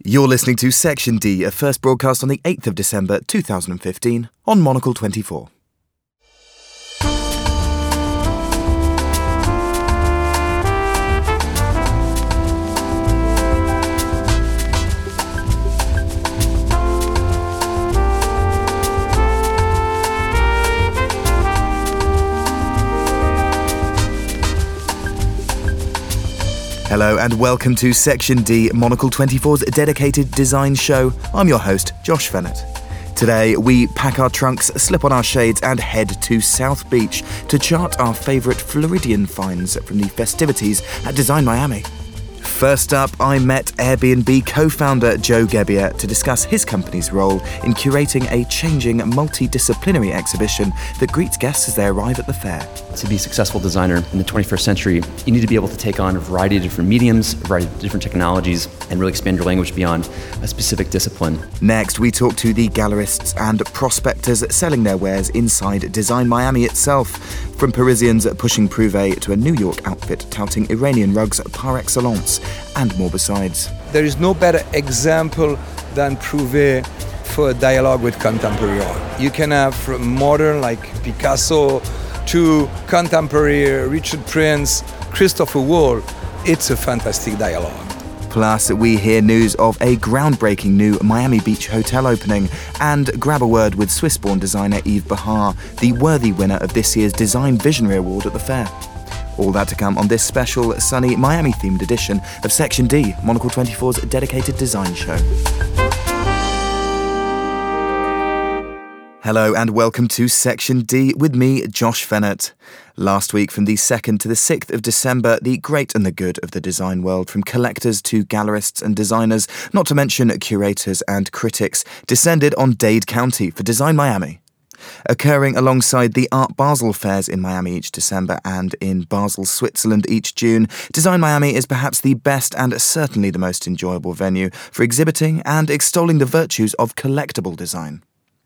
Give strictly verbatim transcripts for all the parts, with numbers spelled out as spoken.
You're listening to Section D, a first broadcast on the eighth of December two thousand fifteen on Monocle twenty-four. Hello and welcome to Section D, Monocle twenty-four's dedicated design show. I'm your host, Josh Fennett. Today, we pack our trunks, slip on our shades and head to South Beach to chart our favourite Floridian finds from the festivities at Design Miami. First up, I met Airbnb co-founder Joe Gebbia to discuss his company's role in curating a changing multidisciplinary exhibition that greets guests as they arrive at the fair. To be a successful designer in the twenty-first century, you need to be able to take on a variety of different mediums, a variety of different technologies, and really expand your language beyond a specific discipline. Next, we talk to the gallerists and prospectors selling their wares inside Design Miami itself, from Parisians pushing Prouvé to a New York outfit touting Iranian rugs par excellence, and more besides. There is no better example than Prouvé for a dialogue with contemporary art. You can have from modern like Picasso to contemporary Richard Prince, Christopher Wall. It's a fantastic dialogue. Plus, we hear news of a groundbreaking new Miami Beach hotel opening and grab a word with Swiss-born designer Yves Behar, the worthy winner of this year's Design Visionary Award at the fair. All that to come on this special, sunny, Miami-themed edition of Section D, Monocle twenty-four's dedicated design show. Hello and welcome to Section D with me, Josh Fennett. Last week, from the second to the sixth of December, the great and the good of the design world, from collectors to gallerists and designers, not to mention curators and critics, descended on Dade County for Design Miami. Occurring alongside the Art Basel fairs in Miami each December and in Basel, Switzerland each June, Design Miami is perhaps the best and certainly the most enjoyable venue for exhibiting and extolling the virtues of collectible design.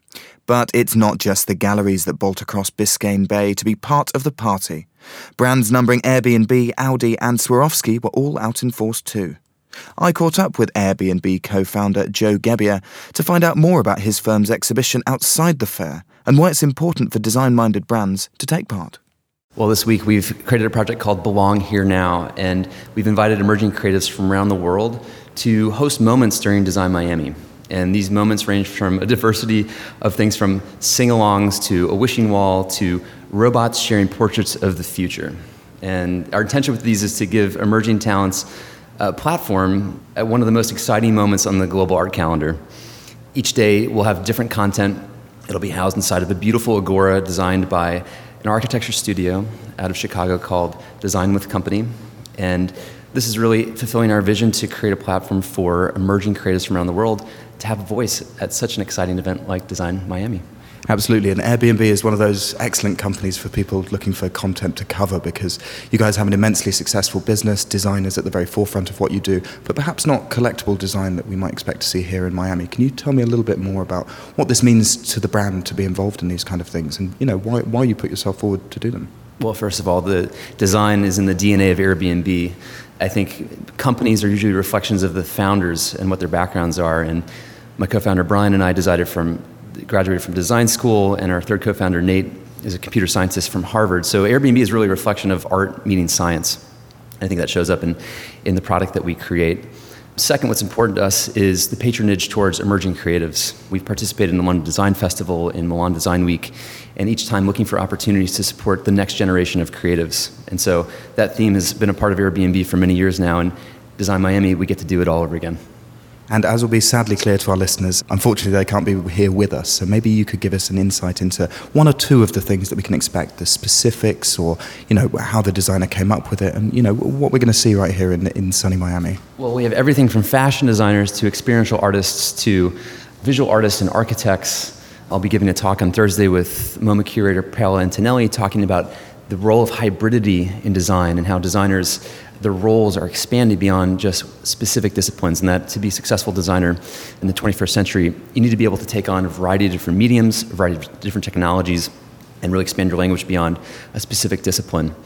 But it's not just the galleries that bolt across Biscayne Bay to be part of the party. Brands numbering Airbnb, Audi and Swarovski were all out in force too. I caught up with Airbnb co-founder Joe Gebbia to find out more about his firm's exhibition outside the fair and why it's important for design-minded brands to take part. Well, this week we've created a project called Belong Here Now, and we've invited emerging creatives from around the world to host moments during Design Miami. And these moments range from a diversity of things from sing-alongs to a wishing wall to robots sharing portraits of the future. And our intention with these is to give emerging talents a platform at one of the most exciting moments on the global art calendar. Each day we'll have different content. It'll be housed inside of a beautiful agora designed by an architecture studio out of Chicago called Design with Company. And this is really fulfilling our vision to create a platform for emerging creatives from around the world to have a voice at such an exciting event like Design Miami. Absolutely, and Airbnb is one of those excellent companies for people looking for content to cover, because you guys have an immensely successful business, designers at the very forefront of what you do, but perhaps not collectible design that we might expect to see here in Miami. Can you tell me a little bit more about what this means to the brand to be involved in these kind of things, and you know why why you put yourself forward to do them? Well, first of all, the design is in the D N A of Airbnb. I think companies are usually reflections of the founders and what their backgrounds are, and my co-founder Brian and I decided from graduated from design school, and our third co-founder Nate is a computer scientist from Harvard. So Airbnb is really a reflection of art meeting science. I think that shows up in, in the product that we create. Second, what's important to us is the patronage towards emerging creatives. We've participated in the London Design Festival, in Milan Design Week, and each time looking for opportunities to support the next generation of creatives. And so that theme has been a part of Airbnb for many years now, and Design Miami, we get to do it all over again. And as will be sadly clear to our listeners, unfortunately they can't be here with us, so maybe you could give us an insight into one or two of the things that we can expect, the specifics, or you know how the designer came up with it, and you know what we're going to see right here in, in sunny Miami. Well, we have everything from fashion designers to experiential artists to visual artists and architects. I'll be giving a talk on Thursday with MoMA curator Paola Antonelli talking about the role of hybridity in design and how designers, their roles are expanding beyond just specific disciplines, and that to be a successful designer in the twenty-first century, you need to be able to take on a variety of different mediums, a variety of different technologies, and really expand your language beyond a specific discipline.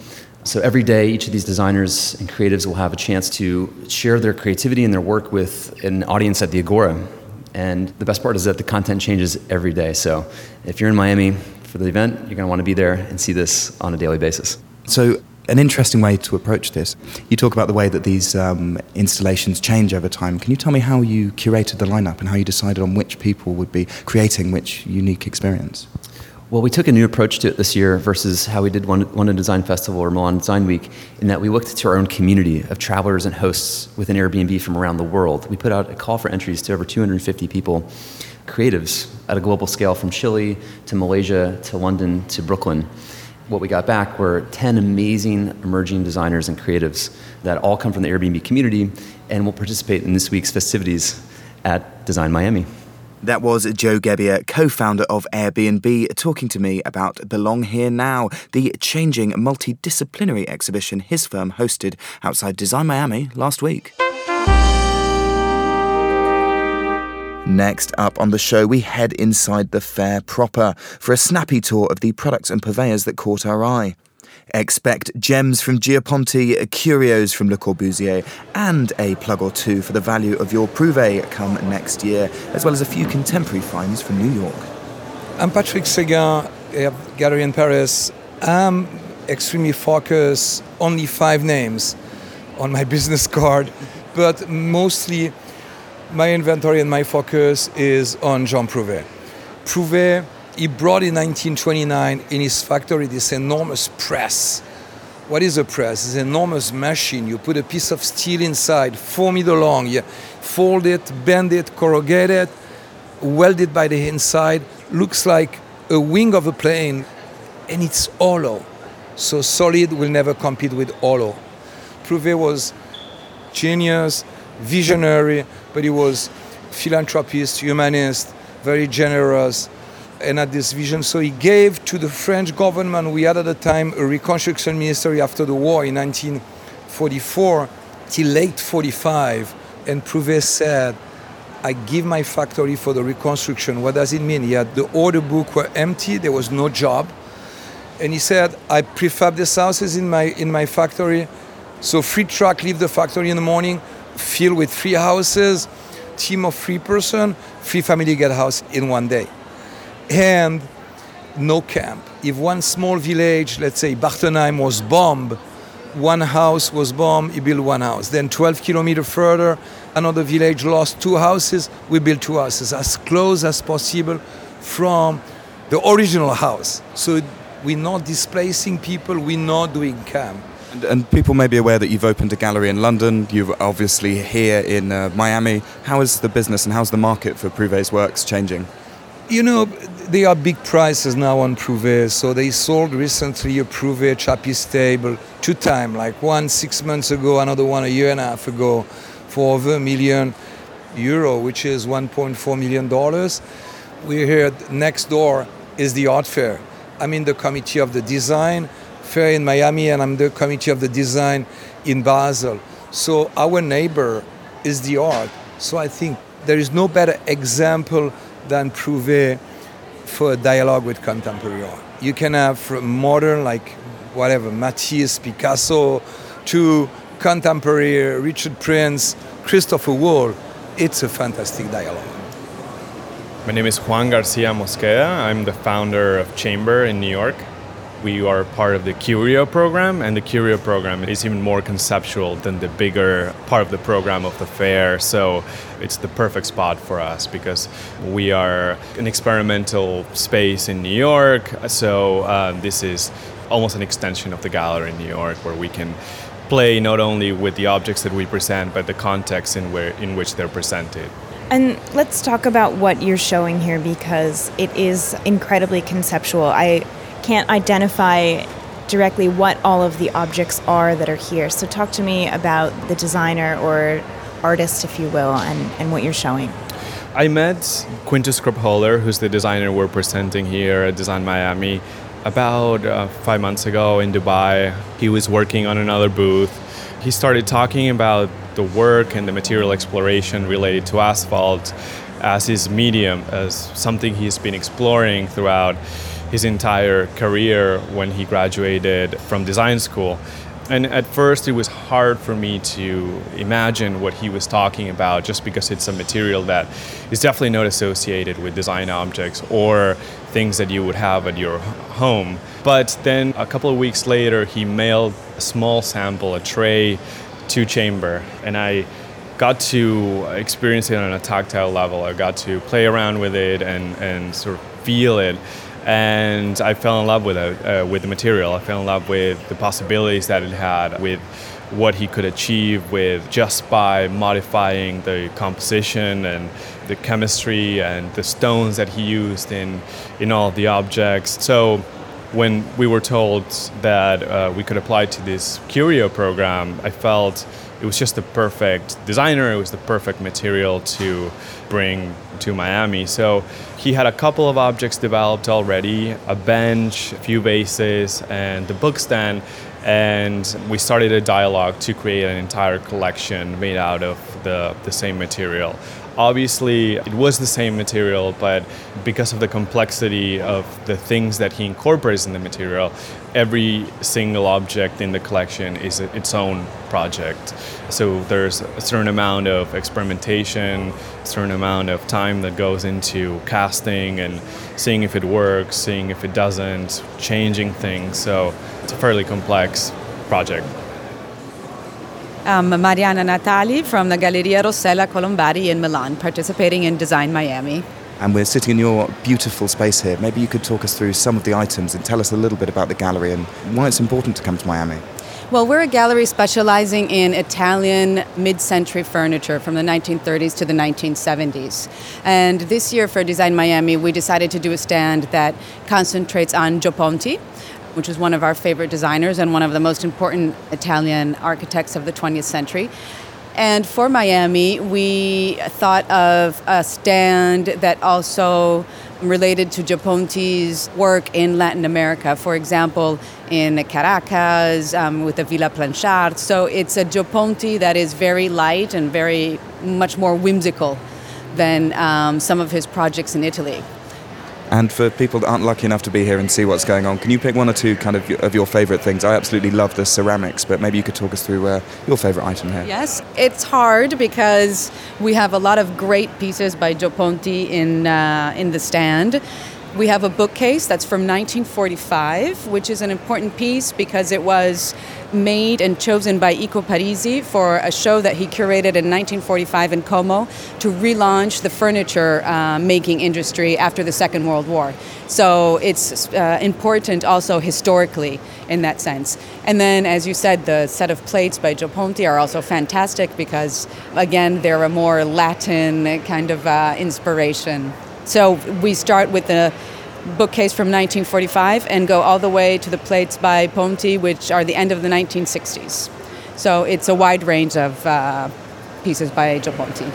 So every day, each of these designers and creatives will have a chance to share their creativity and their work with an audience at the Agora. And the best part is that the content changes every day. So if you're in Miami for the event, you're going to want to be there and see this on a daily basis. So an interesting way to approach this. You talk about the way that these um, installations change over time. Can you tell me how you curated the lineup and how you decided on which people would be creating which unique experience? Well, we took a new approach to it this year versus how we did London Design Festival or Milan Design Week, in that we looked to our own community of travelers and hosts within Airbnb from around the world. We put out a call for entries to over two hundred fifty people, creatives at a global scale from Chile to Malaysia to London to Brooklyn. What we got back were ten amazing emerging designers and creatives that all come from the Airbnb community and will participate in this week's festivities at Design Miami. That was Joe Gebbia, co-founder of Airbnb, talking to me about Belong Here Now, the changing multidisciplinary exhibition his firm hosted outside Design Miami last week. Next up on the show, we head inside the fair proper for a snappy tour of the products and purveyors that caught our eye. Expect gems from Giaponti, curios from Le Corbusier, and a plug or two for the value of your Prouvé come next year, as well as a few contemporary finds from New York. I'm Patrick Séguin, I have a gallery in Paris. I'm extremely focused, only five names on my business card, but mostly my inventory and my focus is on Jean Prouvé. Prouvé, he brought in nineteen twenty-nine in his factory this enormous press. What is a press? It's an enormous machine. You put a piece of steel inside, four meter long. You fold it, bend it, corrugate it, weld it by the inside. Looks like a wing of a plane, and it's hollow. So solid will never compete with hollow. Prouvé was genius, visionary, but he was philanthropist, humanist, very generous, and had this vision. So he gave to the French government, we had at the time a reconstruction ministry after the war in nineteen forty-four till late forty-five, and Prouvé said, I give my factory for the reconstruction. What does it mean? He had the order book were empty, there was no job. And he said, I prefab these houses in my in my factory. So free truck leave the factory in the morning, fill with three houses, team of three person, three family get house in one day. And no camp. If one small village, let's say Bartenheim, was bombed, one house was bombed, he built one house. Then twelve kilometers further, another village lost two houses, we built two houses, as close as possible from the original house. So we're not displacing people, we're not doing camp. And, and people may be aware that you've opened a gallery in London, you're obviously here in uh, Miami. How is the business and how's the market for Prouvé's works changing? You know, there are big prices now on Prouvé. So they sold recently a Prouvé Chappist table two times, like one six months ago, another one a year and a half ago, for over a million euro, which is one point four million dollars. We're here next door is the art fair. I'm in the committee of the design fair in Miami, and I'm the committee of the design in Basel. So our neighbor is the art. So I think there is no better example than Prouvé for a dialogue with contemporary art. You can have from modern, like whatever, Matisse, Picasso, to contemporary Richard Prince, Christopher Wall. It's a fantastic dialogue. My name is Juan Garcia Mosqueda. I'm the founder of Chamber in New York. We are part of the Curio program, and the Curio program is even more conceptual than the bigger part of the program of the fair. So it's the perfect spot for us because we are an experimental space in New York. So uh, this is almost an extension of the gallery in New York, where we can play not only with the objects that we present, but the context in where in which they're presented. And let's talk about what you're showing here, because it is incredibly conceptual. I can't identify directly what all of the objects are that are here. So talk to me about the designer or artist, if you will, and, and what you're showing. I met Quintus Kropholer, who's the designer we're presenting here at Design Miami, about uh, five months ago in Dubai. He was working on another booth. He started talking about the work and the material exploration related to asphalt as his medium, as something he's been exploring throughout his entire career when he graduated from design school. And at first it was hard for me to imagine what he was talking about, just because it's a material that is definitely not associated with design objects or things that you would have at your home. But then a couple of weeks later, he mailed a small sample, a tray, to Chamber, and I got to experience it on a tactile level. I got to play around with it and, and sort of feel it. And I fell in love with it, uh, with the material. I fell in love with the possibilities that it had, with what he could achieve with just by modifying the composition and the chemistry and the stones that he used in in all of the objects. So when we were told that uh, we could apply to this Curio program, I felt it was just the perfect designer, it was the perfect material to bring to Miami. So he had a couple of objects developed already, a bench, a few vases, and the book stand, and we started a dialogue to create an entire collection made out of the, the same material. Obviously, it was the same material, but because of the complexity of the things that he incorporates in the material, every single object in the collection is its own project. So there's a certain amount of experimentation, a certain amount of time that goes into casting and seeing if it works, seeing if it doesn't, changing things. So it's a fairly complex project. I'm Mariana Natali from the Galleria Rossella Colombari in Milan, participating in Design Miami. And we're sitting in your beautiful space here. Maybe you could talk us through some of the items and tell us a little bit about the gallery and why it's important to come to Miami. Well, we're a gallery specializing in Italian mid-century furniture from the nineteen thirties to the nineteen seventies. And this year for Design Miami, we decided to do a stand that concentrates on Gio Ponti, which is one of our favorite designers and one of the most important Italian architects of the twentieth century. And for Miami, we thought of a stand that also related to Gio Ponti's work in Latin America, for example, in Caracas, um, with the Villa Planchard. So it's a Gio Ponti that is very light and very much more whimsical than um, some of his projects in Italy. And for people that aren't lucky enough to be here and see what's going on, can you pick one or two kind of of your favourite things? I absolutely love the ceramics, but maybe you could talk us through uh, your favourite item here. Yes, it's hard because we have a lot of great pieces by Gio Ponti in uh, in the stand. We have a bookcase that's from nineteen forty-five, which is an important piece because it was made and chosen by Ico Parisi for a show that he curated in nineteen forty-five in Como to relaunch the furniture uh, making industry after the Second World War. So it's uh, important also historically in that sense. And then, as you said, the set of plates by Gio Ponti are also fantastic because, again, they're a more Latin kind of uh, inspiration. So we start with the bookcase from nineteen forty-five and go all the way to the plates by Ponti, which are the end of the nineteen sixties. So it's a wide range of uh, pieces by Gio Ponti.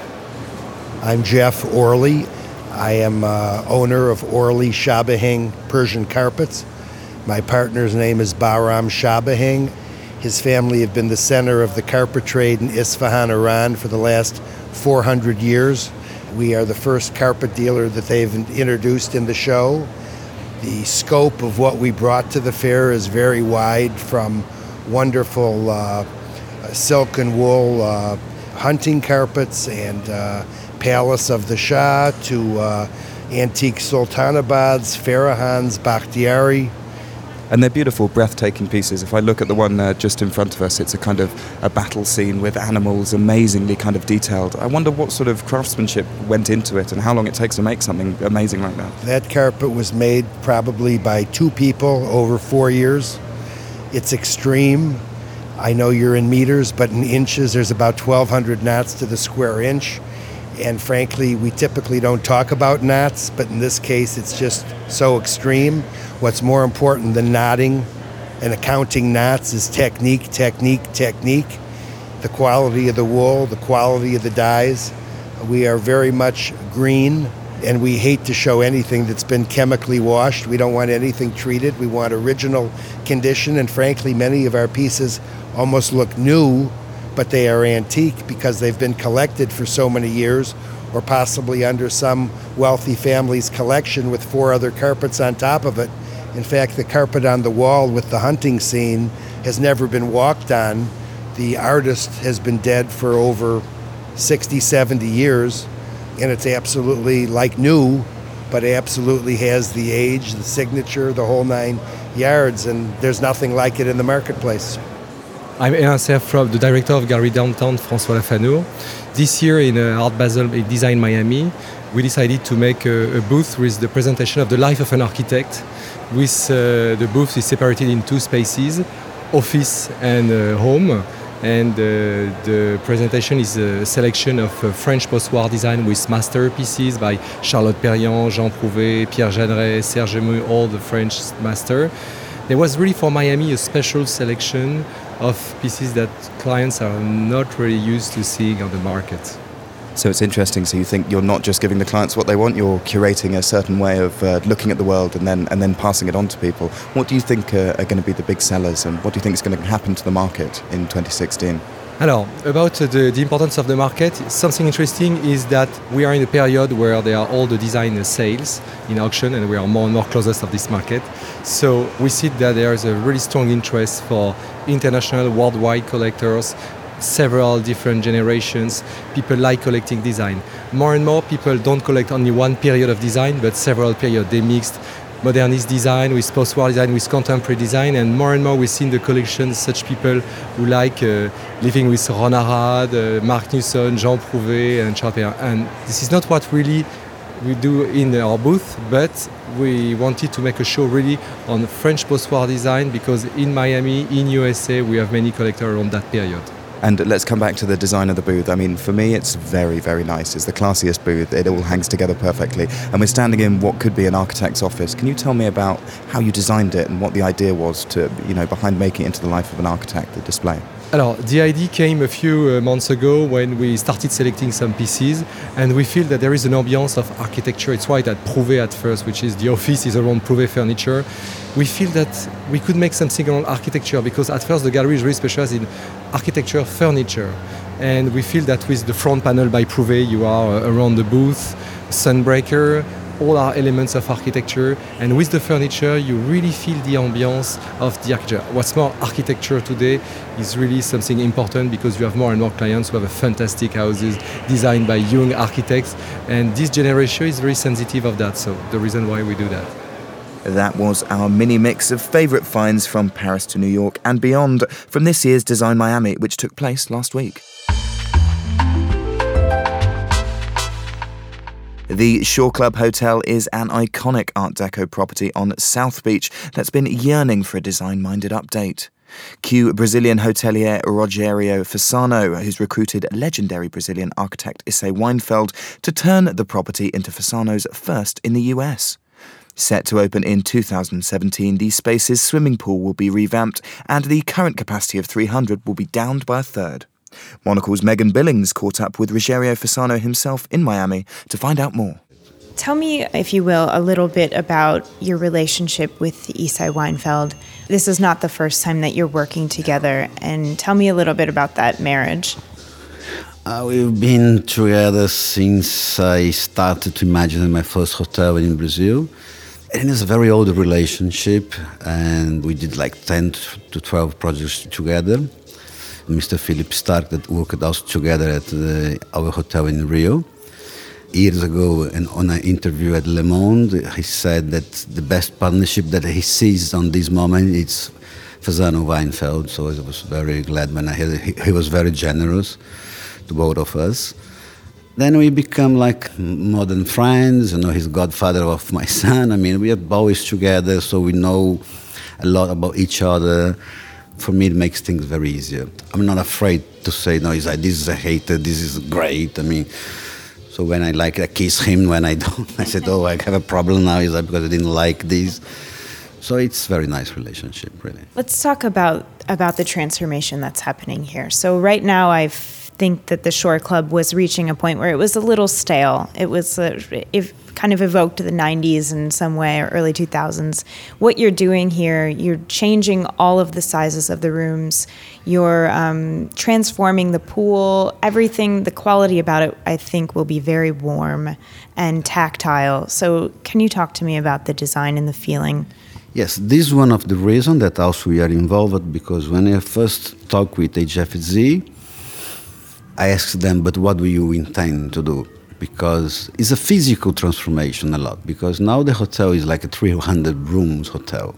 I'm Jeff Orley. I am uh, owner of Orley Shabahing Persian Carpets. My partner's name is Bahram Shabahing. His family have been the center of the carpet trade in Isfahan, Iran for the last four hundred years. We are the first carpet dealer that they've introduced in the show. The scope of what we brought to the fair is very wide, from wonderful uh, silk and wool uh, hunting carpets and uh, Palace of the Shah to uh, antique Sultanabads, Farahans, Bakhtiari. And they're beautiful, breathtaking pieces. If I look at the one uh, just in front of us, it's a kind of a battle scene with animals, amazingly kind of detailed. I wonder what sort of craftsmanship went into it and how long it takes to make something amazing like that. That carpet was made probably by two people over four years. It's extreme. I know you're in meters, but in inches, there's about twelve hundred knots to the square inch. And frankly, we typically don't talk about knots, but in this case, it's just so extreme. What's more important than knotting and accounting knots is technique, technique, technique. The quality of the wool, the quality of the dyes. We are very much green, and we hate to show anything that's been chemically washed. We don't want anything treated. We want original condition, and frankly, many of our pieces almost look new, but they are antique because they've been collected for so many years, or possibly under some wealthy family's collection with four other carpets on top of it. In fact, the carpet on the wall with the hunting scene has never been walked on. The artist has been dead for over sixty, seventy years, and it's absolutely like new, but absolutely has the age, the signature, the whole nine yards, and there's nothing like it in the marketplace. I'm Aaron Serf, the director of Gallery Downtown, François Lafano. This year in uh, Art Basel Design Miami, we decided to make a, a booth with the presentation of the life of an architect. With uh, the booth is separated in two spaces, office and uh, home. And uh, the presentation is a selection of uh, French post-war design with masterpieces by Charlotte Perriand, Jean Prouvé, Pierre Jeanneret, Serge Mu, all the French masters. There was really for Miami a special selection of pieces that clients are not really used to seeing on the market. So it's interesting. So you think you're not just giving the clients what they want, you're curating a certain way of uh, looking at the world and then and then passing it on to people. What do you think uh, are going to be the big sellers, and what do you think is going to happen to the market in twenty sixteen? Alors, about the, the importance of the market, something interesting is that we are in a period where there are all the design sales in auction, and we are more and more closest of this market. So we see that there is a really strong interest for international, worldwide collectors, several different generations. People like collecting design. More and more people don't collect only one period of design, but several periods. They mixed modernist design with post-war design with contemporary design, and more and more we see in the collection such people who like uh, living with Ron Arad, uh, Mark Newson, Jean Prouvé, and Charles Perrin. And this is not what really we do in our booth, but we wanted to make a show really on French post-war design, because in Miami, in U S A, we have many collectors around that period. And let's come back to the design of the booth. I mean, for me, it's very, very nice. It's the classiest booth. It all hangs together perfectly. And we're standing in what could be an architect's office. Can you tell me about how you designed it and what the idea was to, you know, behind making it into the life of an architect, the display? Alors, the idea came a few uh, months ago when we started selecting some pieces, and we feel that there is an ambience of architecture. It's right at Prouvé at first, which is the office is around Prouvé furniture. We feel that we could make something around architecture, because at first the gallery is really specialized in architecture furniture. And we feel that with the front panel by Prouvé, you are uh, around the booth, Sunbreaker, all are elements of architecture, and with the furniture you really feel the ambience of the architecture. What's more, architecture today is really something important, because you have more and more clients who have fantastic houses designed by young architects, and this generation is very sensitive of that, so the reason why we do that. That was our mini mix of favourite finds from Paris to New York and beyond from this year's Design Miami, which took place last week. The Shore Club Hotel is an iconic Art Deco property on South Beach that's been yearning for a design-minded update. Cue Brazilian hotelier Rogério Fasano, who's recruited legendary Brazilian architect Issei Weinfeld to turn the property into Fasano's first in the U S. Set to open in two thousand seventeen, the space's swimming pool will be revamped, and the current capacity of three hundred will be downed by a third. Monocle's Megan Billings caught up with Rogério Fasano himself in Miami to find out more. Tell me, if you will, a little bit about your relationship with Issei Weinfeld. This is not the first time that you're working together, and tell me a little bit about that marriage. Uh, we've been together since I started to imagine my first hotel in Brazil. And it's a very old relationship, and we did like ten to twelve projects together. Mister Philip Stark that worked us together at the, our hotel in Rio. Years ago, and on an interview at Le Monde, he said that the best partnership that he sees on this moment is Fasano Weinfeld. So I was very glad when I heard he, he was very generous to both of us. Then we become like modern friends. You know, he's godfather of my son. I mean, we are always together, so we know a lot about each other. For me, it makes things very easier. I'm not afraid to say, no, he's like, this is a hater, this is great. I mean, so when I like, I kiss him. When I don't, I said, oh, I have a problem now. Is that because I didn't like this? So it's a very nice relationship, really. Let's talk about about the transformation that's happening here. So right now, I've think that the Shore Club was reaching a point where it was a little stale. It was uh, if kind of evoked the nineties in some way, or early two thousands. What you're doing here, you're changing all of the sizes of the rooms. You're um, transforming the pool. Everything, the quality about it, I think, will be very warm and tactile. So can you talk to me about the design and the feeling? Yes, this is one of the reasons that also we are involved, because when I first talked with H F Z, I asked them, but what do you intend to do? Because it's a physical transformation a lot, because now the hotel is like a three hundred rooms hotel,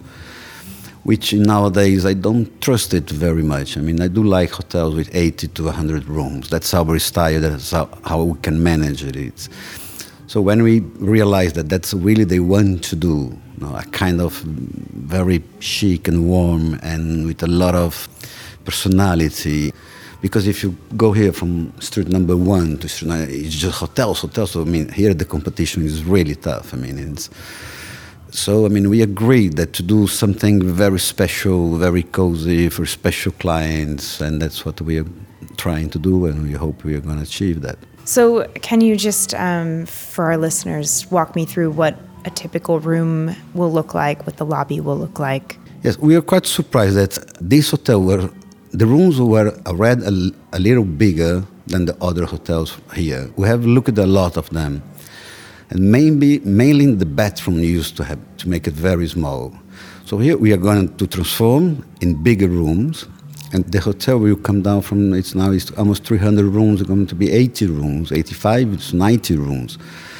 which nowadays I don't trust it very much. I mean, I do like hotels with eighty to one hundred rooms. That's our style, that's how, how we can manage it. It's, so when we realized that that's really they want to do, you know, a kind of very chic and warm and with a lot of personality. Because if you go here from street number one to street nine, it's just hotels, hotels. So, I mean, here the competition is really tough. I mean, it's, so, I mean, we agreed that to do something very special, very cozy for special clients, and that's what we are trying to do, and we hope we are going to achieve that. So can you just, um, for our listeners, walk me through what a typical room will look like, what the lobby will look like? Yes, we are quite surprised that this hotel were the rooms were already a, a little bigger than the other hotels here. We have looked at a lot of them, and maybe mainly the bathroom used to have to make it very small. So here we are going to transform in bigger rooms, and the hotel will come down from it's now it's almost three hundred rooms. It's going to be eighty rooms, eighty-five, it's ninety rooms.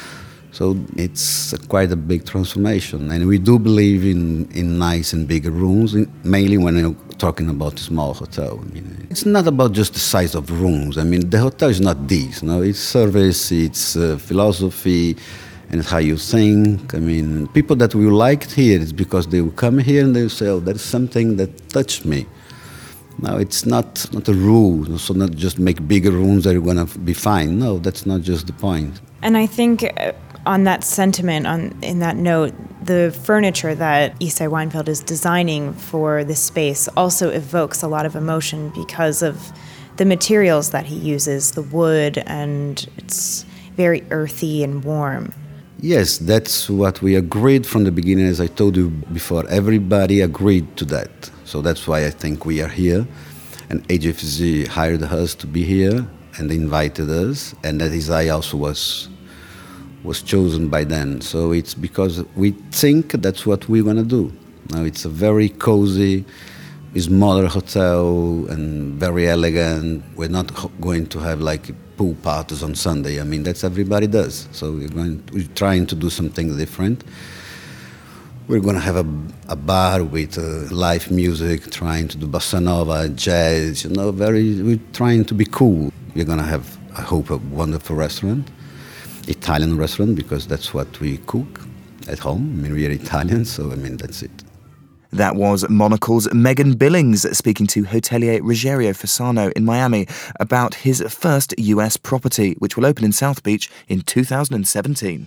So it's quite a big transformation, and we do believe in, in nice and bigger rooms, in, mainly when you're talking about a small hotel. I mean, it's not about just the size of rooms. I mean, the hotel is not this. No, it's service, it's uh, philosophy, and it's how you think. I mean, people that we liked here is because they will come here and they will say, "Oh, there's something that touched me." Now, it's not not a rule, so not just make bigger rooms that are going to be fine. No, that's not just the point. And I think Uh, on that sentiment, on in that note, the furniture that Isay Weinfeld is designing for this space also evokes a lot of emotion because of the materials that he uses, the wood, and it's very earthy and warm. Yes, that's what we agreed from the beginning. As I told you before, everybody agreed to that. So that's why I think we are here. And H F Z hired us to be here and invited us, and that Isay also was was chosen by them. So it's because we think that's what we're going to do. Now it's a very cozy, smaller hotel and very elegant. We're not going to have like pool parties on Sunday. I mean, that's everybody does. So we're going, we're trying to do something different. We're going to have a, a bar with uh, live music, trying to do bossa nova, jazz, you know, very, we're trying to be cool. We're going to have, I hope, a wonderful restaurant. Italian restaurant, because that's what we cook at home. I mean, we are Italian, so I mean, that's it. That was Monocle's Megan Billings speaking to hotelier Rogério Fasano in Miami about his first U S property, which will open in South Beach in two thousand seventeen.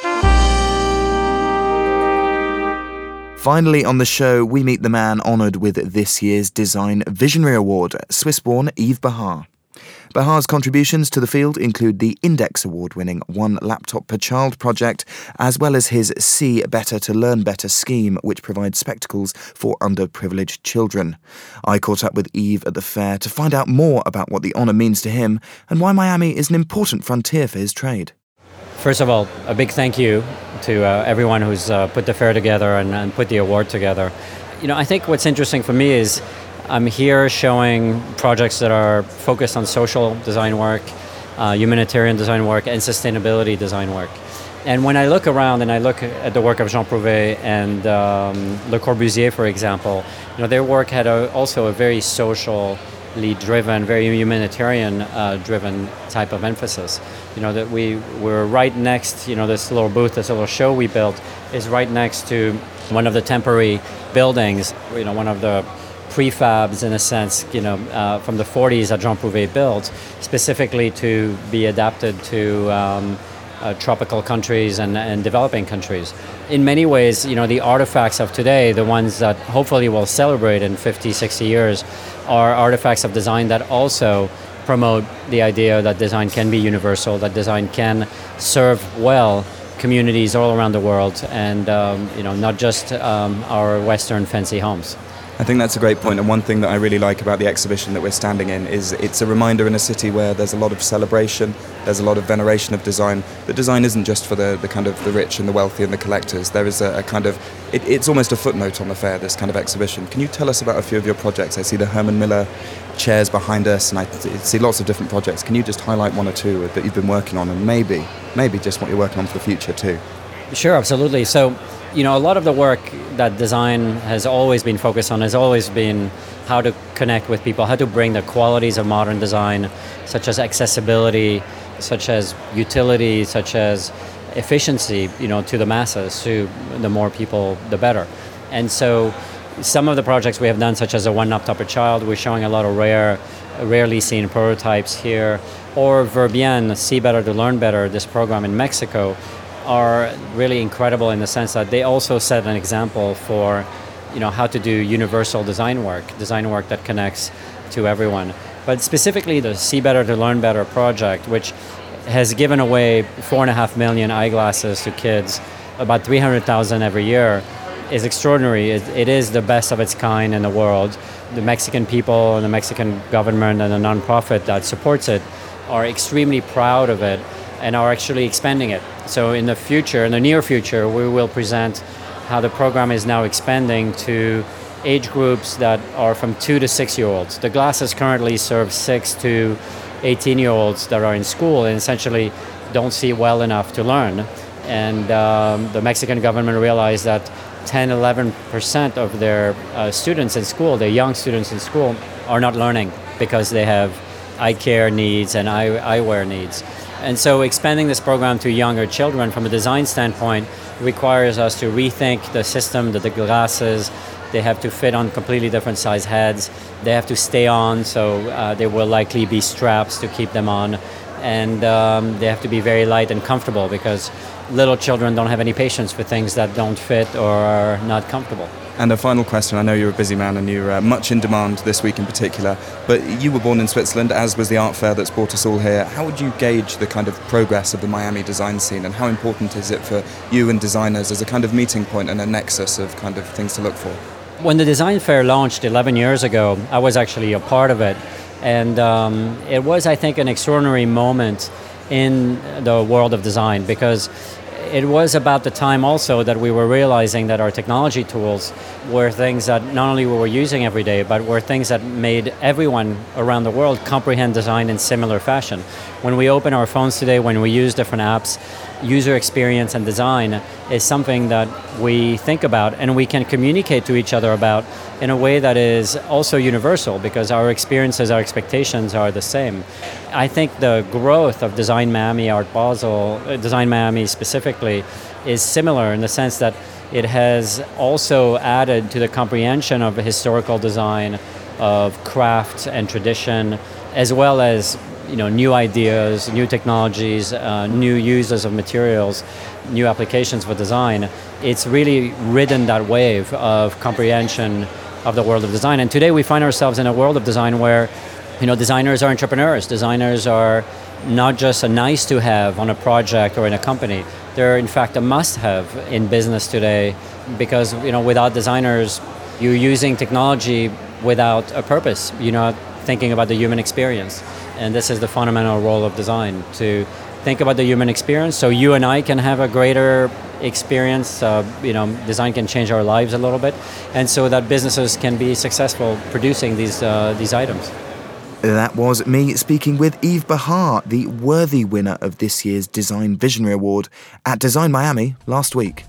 Finally on the show, we meet the man honoured with this year's Design Visionary Award, Swiss-born Yves Bahar. Bahar's contributions to the field include the Index Award-winning One Laptop Per Child project, as well as his See Better to Learn Better scheme, which provides spectacles for underprivileged children. I caught up with Yves at the fair to find out more about what the honour means to him and why Miami is an important frontier for his trade. First of all, a big thank you to uh, everyone who's uh, put the fair together and, and put the award together. You know, I think what's interesting for me is I'm here showing projects that are focused on social design work, uh, humanitarian design work, and sustainability design work. And when I look around and I look at the work of Jean Prouvé and um, Le Corbusier, for example, you know, their work had a, also a very socially driven, very humanitarian uh, driven type of emphasis. You know, that we were right next, you know, this little booth, this little show we built is right next to one of the temporary buildings, you know, one of the prefabs, in a sense, you know, uh, from the forties that Jean Prouvé built, specifically to be adapted to um, uh, tropical countries and, and developing countries. In many ways, you know, the artifacts of today, the ones that hopefully we'll celebrate in fifty, sixty years, are artifacts of design that also promote the idea that design can be universal, that design can serve well communities all around the world, and um, you know, not just um, our Western fancy homes. I think that's a great point, and one thing that I really like about the exhibition that we're standing in is it's a reminder in a city where there's a lot of celebration, there's a lot of veneration of design, that design isn't just for the, the kind of the rich and the wealthy and the collectors. There is a, a kind of, it, it's almost a footnote on the fair, this kind of exhibition. Can you tell us about a few of your projects? I see the Herman Miller chairs behind us, and I see lots of different projects. Can you just highlight one or two that you've been working on, and maybe, maybe just what you're working on for the future too? Sure, absolutely. So, you know, a lot of the work that design has always been focused on has always been how to connect with people, how to bring the qualities of modern design, such as accessibility, such as utility, such as efficiency, you know, to the masses, to the more people, the better. And so some of the projects we have done, such as a One Laptop Per Child, we're showing a lot of rare, rarely seen prototypes here, or Verbien, See Better to Learn Better, this program in Mexico, are really incredible in the sense that they also set an example for, you know, how to do universal design work, design work that connects to everyone. But specifically the See Better to Learn Better project, which has given away four and a half million eyeglasses to kids, about three hundred thousand every year, is extraordinary. It, it is the best of its kind in the world. The Mexican people and the Mexican government and the nonprofit that supports it are extremely proud of it and are actually expanding it. So in the future, in the near future, we will present how the program is now expanding to age groups that are from two to six year olds. The glasses currently serve six to eighteen year olds that are in school and essentially don't see well enough to learn. And um, the Mexican government realized that ten, eleven percent of their uh, students in school, their young students in school, are not learning because they have eye care needs and eye eyewear needs. And so expanding this program to younger children from a design standpoint requires us to rethink the system, that the glasses, they have to fit on completely different size heads. They have to stay on, so uh, there will likely be straps to keep them on. And um, they have to be very light and comfortable because little children don't have any patience for things that don't fit or are not comfortable. And a final question, I know you're a busy man and you're uh, much in demand this week in particular, but you were born in Switzerland, as was the art fair that's brought us all here. How would you gauge the kind of progress of the Miami design scene, and how important is it for you and designers as a kind of meeting point and a nexus of kind of things to look for? When the design fair launched eleven years ago, I was actually a part of it, and um, it was, I think, an extraordinary moment in the world of design, because it was about the time also that we were realizing that our technology tools were things that not only we were using every day, but were things that made everyone around the world comprehend design in similar fashion. When we open our phones today, when we use different apps, user experience and design is something that we think about and we can communicate to each other about in a way that is also universal, because our experiences, our expectations are the same. I think the growth of Design Miami, Art Basel, uh, Design Miami specifically, is similar in the sense that it has also added to the comprehension of historical design, of craft and tradition, as well as, you know, new ideas, new technologies, uh, new uses of materials, new applications for design. It's really ridden that wave of comprehension of the world of design. And today we find ourselves in a world of design where, you know, designers are entrepreneurs. Designers are not just a nice to have on a project or in a company. They're in fact a must have in business today, because, you know, without designers, you're using technology without a purpose. You're not thinking about the human experience. And this is the fundamental role of design, to think about the human experience so you and I can have a greater experience. Uh, you know, design can change our lives a little bit, and so that businesses can be successful producing these uh, these items. That was me speaking with Yves Bahar, the worthy winner of this year's Design Visionary Award at Design Miami last week.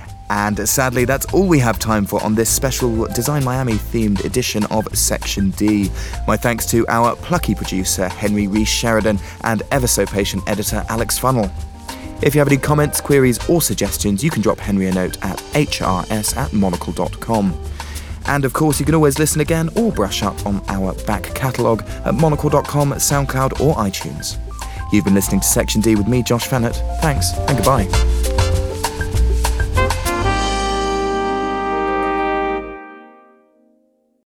And sadly, that's all we have time for on this special Design Miami themed edition of Section D. My thanks to our plucky producer, Henry Rees Sheridan, and ever so patient editor, Alex Funnell. If you have any comments, queries, or suggestions, you can drop Henry a note at h r s at monocle dot com. And of course, you can always listen again or brush up on our back catalogue at monocle dot com, SoundCloud, or iTunes. You've been listening to Section D with me, Josh Fennett. Thanks, and goodbye.